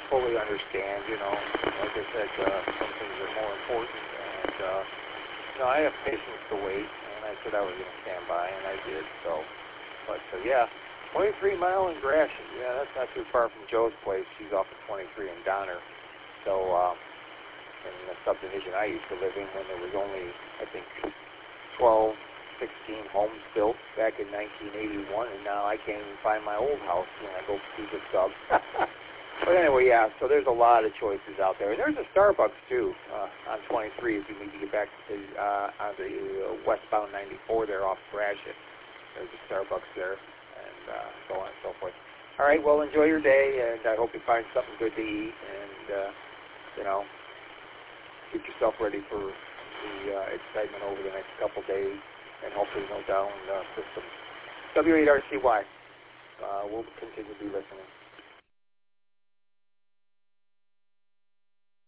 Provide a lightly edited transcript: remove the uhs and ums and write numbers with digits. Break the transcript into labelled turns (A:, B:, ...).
A: fully understand, like I said, some things are more important, and, I have patience to wait, and I said I was going to stand by, and I did, so, but, yeah, 23 Mile in Gratiot, yeah, that's not too far from Joe's place. She's off of 23 in Donner, so, in the subdivision I used to live in when there was only, I think, 12, 16 homes built back in 1981, and now I can't even find my old house when I go see the sub. But anyway, yeah, so there's a lot of choices out there. And there's a Starbucks, too, on 23 if you need to get back to on the westbound 94 there off Gratiot. There's a Starbucks there, and so on and so forth. All right, well, enjoy your day, and I hope you find something good to eat, and, get yourself ready for the excitement over the next couple days, and hopefully no down systems. W8RCY. We'll continue to be listening.